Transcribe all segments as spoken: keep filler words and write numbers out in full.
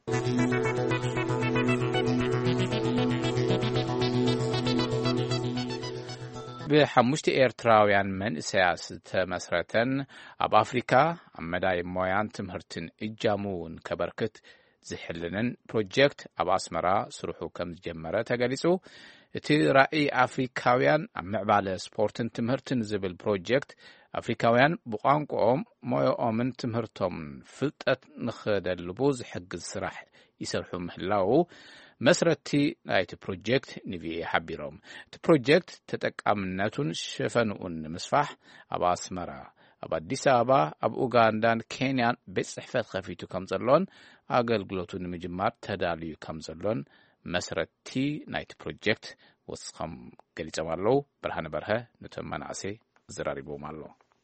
بحمشت إيرتراويان من سياسة مسرتن أب أفريكا أمداي مويان تمهرتن إجامون كبركت زحلنن بروجكت أب أسمرا سروحو كم جمرة تقاليسو تي رأي أفريكاويان أمعبالة سبورتن تمهرتن زبل بروجكت أفريكاويان بقانقوهم مويومن تمهرتهم فلتت نخد اللبوز حق السراح يسرحو محلاو مسرتي نايت بروجكت نيفي حبيروم بروجكت تتقامناتون شفنون مسفح ابا اسمرا ابا አዲስ አበባ አብ ኡጋንዳን ኬንያን በጽሕፈት ከፊቱ ከምዘሎን አገልግሎቱን ምጅማር ተዳልዩ ከምዘሎን መስረቲ ናይት ፕሮጀክት ወስኸም ገልጸማለው ብርሃነ በርሀ ነተመናሴ ዝራሪቦማሎ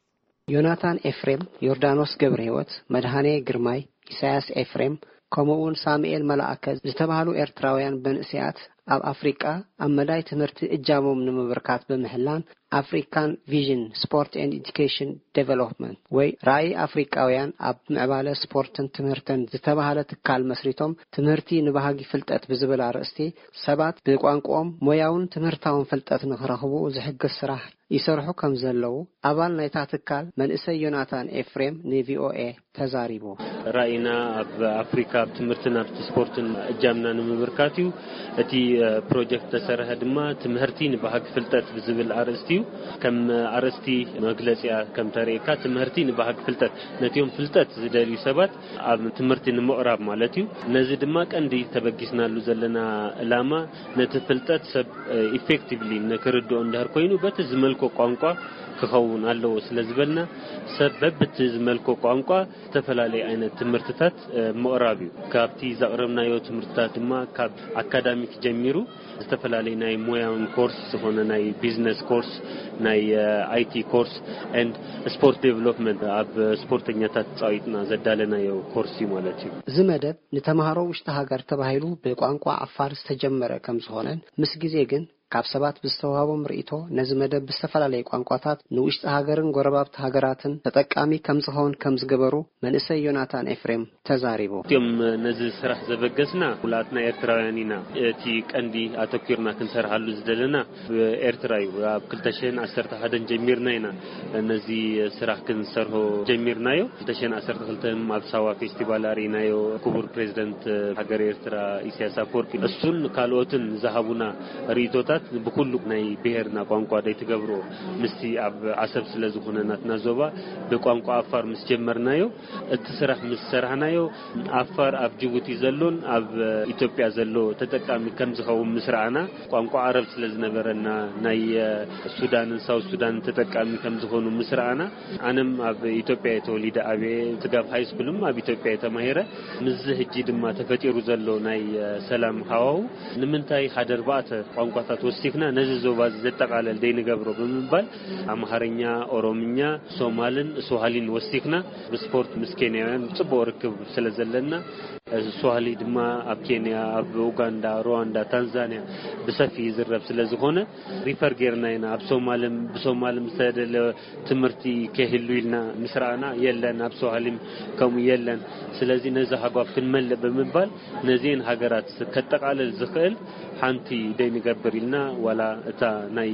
ዮናታን ኤፍሬም ዮርዳኖስ ገብረ ሕይወት መድሃኔ ግርማይ ኢሳያስ ኤፍሬም كمون سامئيل ملاكز زتبهالو إرتراويان بن إسيات أب أفريقيا أمداي تمرت إجامهم نمبركات بمحلان أفريكان فيجن سبورت أند إديوكيشن ديفلوبمنت وي رأي أفريقياويان أب معبالة سبورتن تمرتن زتبهالة تكال مسريتهم تمرتي نبهاجي فلتات بزبل عرستي سبات بقوانقوم موياون تمرتاون فلتات نخرخبو زحق السراح يسرحو كم زلو أبال نيتاتكال من إسي يوناتان إفريم نيفي أو إي تزاريبو رأينا أب أفريقيا بتمرتنا بتسبورتن إجامنا نمبركاتيو أتي بروجكت تسرها دما تمهرتين بحق فلتات بزبل عرستيو كم عرستي مجلسيا كم تاريكا تمهرتين بحق فلتات نتيوم فلتات زدالي سبات أب تمرتين مقرب مالتيو نزيد ما كان دي تبقيسنا لزلنا لاما نتفلتات سب effectively نكردو اندهر كوينو بتزملكو قانقا كخون الله سلازبلنا سبب بتزملكو قانقا تفلالي عين تمرتات مقرابيو كابتي زقرمنا يو تمرتات ما كاب أكاديميك جميرو استفلالي ناي مويان كورس هنا ناي بيزنس كورس ناي اي تي كورس and sport development اب سبورتنياتات صايتنا زدالنا يو كورسي مالتي زمدب نتمهارو وشتهاجر تباهيلو بقانقا عفار استجمره كم زهونن مسغيزي ግን ካብ ሰባት ብስተዋቦም ርኢቶ ነዝመደብ ብስተፈላለየ ቋንቋታት ንውሽጥ ሃገርን ጎረባብት ሃገራትን ተጠቃሚ ከም ዝሆን ከም ዝገበሩ መንእሰይ ዮናታን ኤፍሬም ተዛሪቦ ዮም ነዝ ስራሕ ዘበገስና ሁላትና ኤርትራውያንና እቲ ቀንዲ አተኪርና ክንሰርሃሉ ዝደለና ኤርትራዩ ኣብ ክልተ ሺህ ዓሰርተ ሓደ ጀሚርና ኢና ነዚ ስራሕ ክንሰርሆ ጀሚርናዮ ክልተ ሺህ ዓሰርተ ክልተ ኣብ ሳዋ ፌስቲቫል አሪናዮ ክቡር ፕሬዝዳንት ሃገር ኤርትራ ኢሳያስ አፈወርቂ እሱን ካልኦትን ዘሃቡና ሪቶታ بكل ناي بهرنا قانقا داي تغبرو مسي اب عصب ስለዝኾነናት ናዞባ በቋንቋ አፋር መስጀመርናዮ እትስራሕ መስሰርሃናዮ አፋር ኣብ ጅቡቲ ዘሎን ኣብ ኢትዮጵያ ዘሎ ተጠቃሚ ከም ዝኸው መስራዓና ቋንቋ አረብ ስለዝነበረና ናይ ሱዳንን ሳው ሱዳን ተጠቃሚ ከም ዝኾኑ መስራዓና አንም ኣብ ኢትዮጵያ የተወሊደ አቤ ትጋብ ሃይ ስኩልም ኣብ ኢትዮጵያ የተማሄረ ምዝ ህጂ ድማ ተፈጢሩ ዘሎ ናይ ሰላም ሃዋው ንምንታይ ሓደር ባተ ቋንቋታት ወስቲክና ነዚህ ዞባዝ ዘጠቃለል ደይ ንገብሮ በመባል አማርኛ ኦሮምኛ ሶማልን ሶሃሊን ወስቲክና በስፖርት ምስኬንያን ጽቦ ርክብ ስለዘለና ሶሃሊ ድማ ኣብ ኬንያ ኣብ ኡጋንዳ ሩዋንዳ ታንዛኒያ በሰፊ ዝረብ ስለዝኾነ ሪፈር ጌርናይና ኣብ ሶማልም በሶማልም ሰደለ ትምርቲ ከህሉይልና ምስራና የለን ኣብ ሶሃሊም ከም የለን ስለዚህ ነዛ ሀጓፍ ክንመለ በመባል ነዚህን ሀገራት ከተቃለል ዝኽእል ሓንቲ ደይ ንገብርልና ወላ እታ ናይ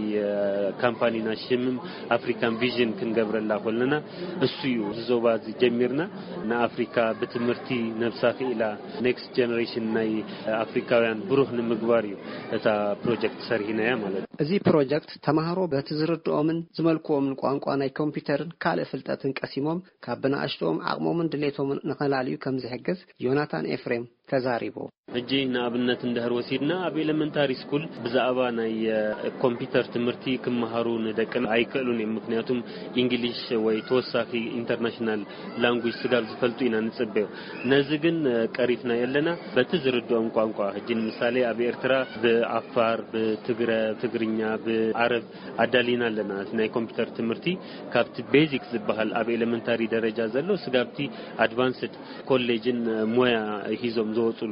ካምፓኒና ሽምም አፍሪካን ቪዥን ክንገብረላ ኮለና እሱዩ ዞባ ጀሚርና ናአፍሪካ በትምርቲ ነፍሳኺ ኢላ ኔክስት ጀነሬሽን ናይ አፍሪካውያን ብሩህ ንምግባርዩ እታ ፕሮጀክት ሰርሂናያ ማለት እዚ ፕሮጀክት ተማሃሮ በትዝርድኦምን ዝመልኩኦምን ቋንቋ ናይ ኮምፒውተርን ካለ ፍልጠትን ቀሲሞም ካብና አሽቶም አቅሞምን ድሌቶምን ነኸላልዩ ከም ዝሕግዝ ዮናታን ኤፍሬም ተዛሪቦ እጂ ናብነት እንደህር ወሲድና ኣብ ኤሌመንታሪ ስኩል ብዛዕባ ናይ ኮምፒውተር ትምርቲ ክመሃሩ ንደቅን አይከሉን ምክንያቱም እንግሊሽ ወይ ተወሳኺ ኢንተርናሽናል ላንጉዌጅ ስጋብ ዝፈልጡ ኢና ንጽበዩ ነዚ ግን ቀሪፍና የለና በትዝርድኦም ቋንቋ እጂ ምሳሌ ኣብ ኤርትራ በአፋር በትግረ ትግርኛ በአረብ አዳሊና ለና ናይ ኮምፒውተር ትምርቲ ካብቲ ቤዚክ ዝበሃል ኣብ ኤሌመንታሪ ደረጃ ዘሎ ስጋብቲ አድቫንስድ ኮሌጅን ሞያ ሂዞም ዘወጽሉ ትምርቲ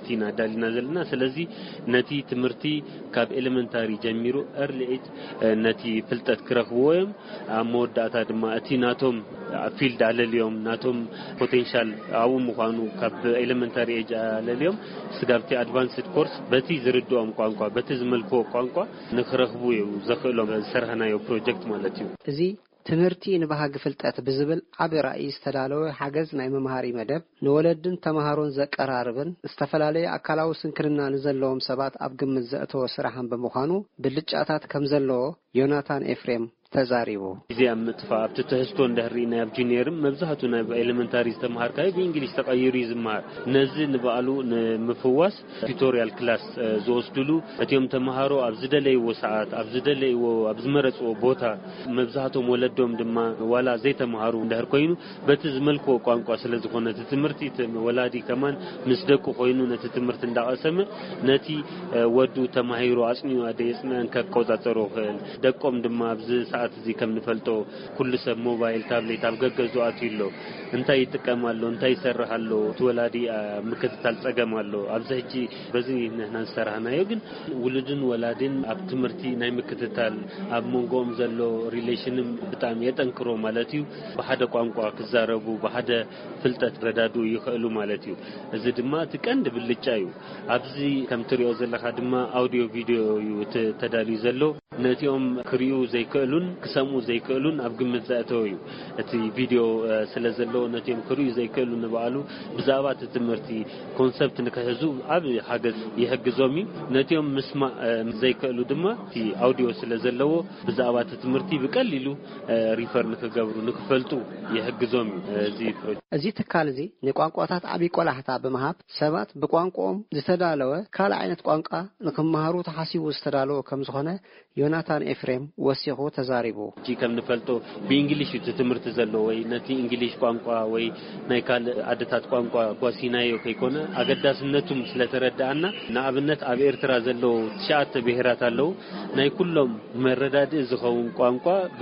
ቲና ዳሊና ዘለና ስለዚ ነቲ ትምርቲ ካብ ኤሌመንታሪ ጀሚሩ early age ነቲ ፍልጠት ክረኽብዎም አሞዳታ ድማ እቲ ናቶም ፊልድ አለልዮም ናቶም ፖቴንሻል አው ምዃኑ ካብ ኤሌመንታሪ ኤጅ አለልዮም ስጋብቲ አድቫንስድ ኮርስ በቲ ዝርድኦም ቋንቋ በቲ ዝመልኮ ቋንቋ ንኽረኽቡ ዘኽእሎም ሰርሐናዮ ፕሮጀክት ማለት እዩ እዚ ትምህርቲ ንባሃግ ፍልጠት ብዝብል ዓብ ራእይ ዝተዳለወ ሓገዝ ናይ መምሃሪ መደብ ንወለድን ተማሃሮን ዘቀራርብን ዝተፈላለዩ አካላዊ ስንክልና ንዘለዎም ሰባት ኣብ ግምት ዘእተወ ስራሕን ብምዃኑ ብልጫታት ከም ዘለዎ ዮናታን ኤፍሬም ተዛሪቡ እዚያ ምጥፋ ኣብቲ ተህስቶ እንደህሪና ኣብ ጁኒየርም መብዛሕቱ ናይ ኤሌመንታሪ ዝተማሃርካይ በእንግሊዝ ተቀይሩ ይዝማር ነዚ ንባዕሉ ንምፍዋስ ቱቶሪያል ክላስ ዝወስድሉ እቲዮም ተማሃሮ ኣብ ዝደለይዎ ሰዓት ኣብ ዝደለይዎ ኣብ ዝመረጽዎ ቦታ መብዛሕቶም ወለዶም ድማ ዋላ ዘይተማሃሩ እንደህር ኮይኑ በቲ ዝመልኮ ቋንቋ ስለዝኾነ እቲ ትምህርቲ ወላዲ ከማን ምስ ደቁ ኮይኑ ነቲ ትምህርቲ እንዳቀሰመ ነቲ ወዱ ተማሂሩ አጽኒዩ አደየጽናን ከቆጻጸሮ ኸል ደቆም ድማ ኣብዚ ሰዓት እዚ ከም ንፈልጦ ኩሉ ሰብ ሞባይል ታብሌት ኣብ ገገዙ አትይሎ እንታይ ይጥቀማሉ እንታይ ይሰርሓሉ ተወላዲ ምክትታል ጸገማሉ ኣብዚ ሕጂ በዚ ነህና ሰራናዮ ግን ውሉድን ወላድን ኣብ ትምህርቲ ናይ ምክትታል ኣብ መንጎም ዘሎ ሪሌሽንም በጣም የጠንክሮ ማለት እዩ በሓደ ቋንቋ ክዛረቡ በሓደ ፍልጠት ረዳዱ ይኽእሉ ማለት እዩ እዚ ድማ ትቀንድ ብልጫ እዩ ኣብዚ ከም ትሪኦ ዘለኻ ድማ አውዲዮ ቪዲዮ እዩ ተዳልዩ ዘሎ ነቲኦም ክሪኡ ዘይክእሉን ክሰምዑ ዘይክእሉን ኣብ ግምት ዘእተው እዩ እቲ ቪዲዮ ስለዘሎ ነቲኦም ክሪኡ ዘይክእሉን ንባዕሉ ብዛዕባ ትምህርቲ ኮንሰፕት ንክሕዙ ኣብ ሓገዝ ይሕግዞም ነቲኦም ምስማዕ ዘይክእሉ ድማ እቲ አውዲዮ ስለዘለዎ ብዛዕባ ትምህርቲ ብቀሊሉ ሪፈር ንክገብሩ ንክፈልጡ ይሕግዞም እዚ ፕሮጀክት እዚ ትካል እዚ ንቋንቋታት ዓቢ ቆላሕታ ብምሃብ ሰባት ብቋንቋኦም ዝተዳለወ ካል ዓይነት ቋንቋ ንክመሃሩ ተሓሲቡ ዝተዳለወ ከም ዝኾነ ዮናታን ኤፍሬም ወሲኹ ተዛሪቡ ጂ ከም ንፈልጦ በእንግሊዝ ትምህርቲ ዘሎ ወይ ነቲ እንግሊዝ ቋንቋ ወይ ናይ ካል አደታት ቋንቋ ጓሲናዮ ከይኮነ አገዳስነቱም ስለተረዳአና ንኣብነት ኣብ ኤርትራ ዘሎ ትሻዓተ ብሄራት ኣለው ናይ ኩሎም መረዳድ ዝኸውን ቋንቋ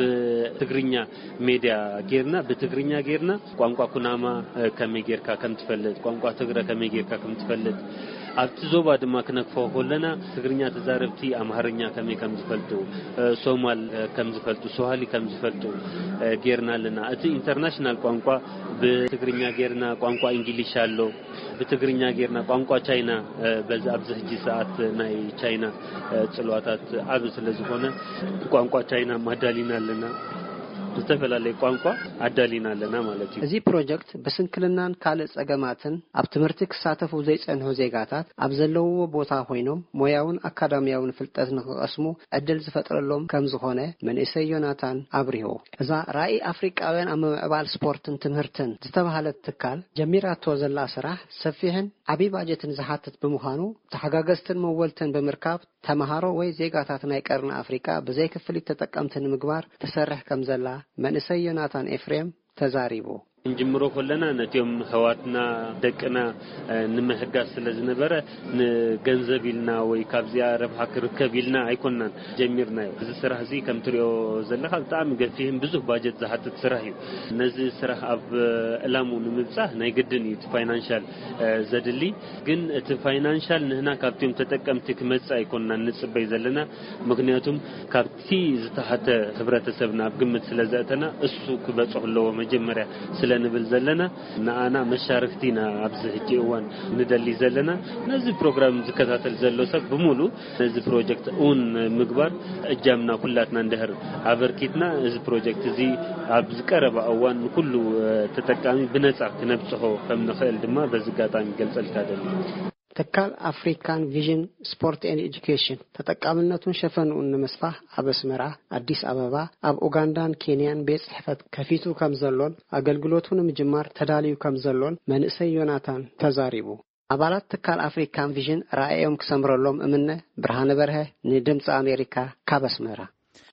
በትግርኛ ሜዲያ ጌርና በትግርኛ ጌርና ቋንቋ ኩናማ ከመይ ጌርካ ከም ትፈልጥ ቋንቋ ትግረ ከመይ ጌርካ ከም ትፈልጥ ኣብቲ ዞባ ድማ ክነክፎ ኮለና ትግርኛ ተዛረብቲ አምሃርኛ ከመይ ከም ዝፈልጡ ሶማል ከም ዝፈልጡ ሶሃሊ ከም ዝፈልጡ ጌርና ለና እቲ ኢንተርናሽናል ቋንቋ በትግርኛ ጌርና ቋንቋ እንግሊዝ አሎ በትግርኛ ጌርና ቋንቋ ቻይና በዛ ኣብዚ ሕጂ ሰዓት ናይ ቻይና ጽልዋታት ኣብ ስለዝኾነ ቋንቋ ቻይና ማዳሊና ለና ዝተፈላልይ ቋንቋ አዳሊና ለና ማለት እዩ እዚ ፕሮጀክት በስንክልናን ካልእ ጸገማትን ኣብ ትምህርቲ ክሳተፉ ዘይጸንሑ ዜጋታት ኣብ ዘለውዎ ቦታ ኮይኖም ሞያውን አካዳሚያውን ፍልጠት ንኽቀስሙ ዕድል ዝፈጥረሎም ከም ዝኾነ መንእሰይ ዮናታን አብሪሆ እዛ ራእይ አፍሪካውያን ኣብ ምዕባል ስፖርትን ትምህርትን ዝተባሃለት ትካል ጀሚራቶ ዘላ ስራሕ ሰፊሕን ዓቢ ባጀትን ዝሓትት ብምዃኑ ተሓጋገዝትን መወልትን ብምርካብ ተማሃሮ ወይ ዜጋታት ናይ ቀርኒ አፍሪካ በዘይ ክፍሊት ተጠቀምትን ምግባር ተሰርሕ ከም ዘላ መንእሰይ ዮናታን ኤፍሬም ተዛሪቡ እንጅምሮ ኮለና ነቲዮም ህዋትና ደቅና ንመህጋስ ስለዝነበረ ንገንዘብልና ወይ ካብዚያ ረብሓ ክርከብልና አይኮናን ጀሚርናዮ እዚ ስራሕ እዚ ከም ትሪኦ ዘለኻ በጣም ገፊህን ብዙ ባጀት ዝሓትት ስራሕ እዩ ነዚ ስራሕ ኣብ ዕላሙ ንምብጻሕ ናይ ግድን እዩ ፋይናንሻል ዘድሊ ግን እቲ ፋይናንሻል ንህና ካብቲዮም ተጠቀምቲ ክመጽ አይኮናን ንጽበይ ዘለና ምክንያቱም ካብቲ ዝተሓተ ህብረተሰብና ኣብ ግምት ስለዘእተና እሱ ክበጽሕለዎ መጀመርያ ንብል ዘለና ንኣና መሻርክቲና ኣብዚ ሕጂ እዋን ንደሊ ዘለና ነዚ ፕሮግራም ዝከታተል ዘሎ ሰብ ብሙሉ ነዚ ፕሮጀክት ኡን ምግባር እጃምና ኩላትና እንደህር አበርኪትና እዚ ፕሮጀክት እዚ ኣብ ዝቀረበ እዋን ኩሉ ተጠቃሚ ብነጻ ክነብጽሖ ከም ንኽእል ድማ በዚ ጋጣሚ ገልጸልካ ደሊ ተካል አፍሪካን ቪዥን ስፖርት ኤንድ ኤጁኬሽን ተጠቃምነቱን ሸፈኑን ንምስፋህ ኣብ አስመራ አዲስ አበባ ኣብ ኡጋንዳን ኬንያን ቤት ጽሕፈት ከፊቱ ከም ዘሎን አገልግሎቱን ምጅማር ተዳልዩ ከም ዘሎን መንእሰይ ዮናታን ተዛሪቡ አባላት ተካል አፍሪካን ቪዥን ራእዮም ክሰምረሎም እምነ ብርሃነ በርሀ ንድምጽ አሜሪካ ካብ አስመራ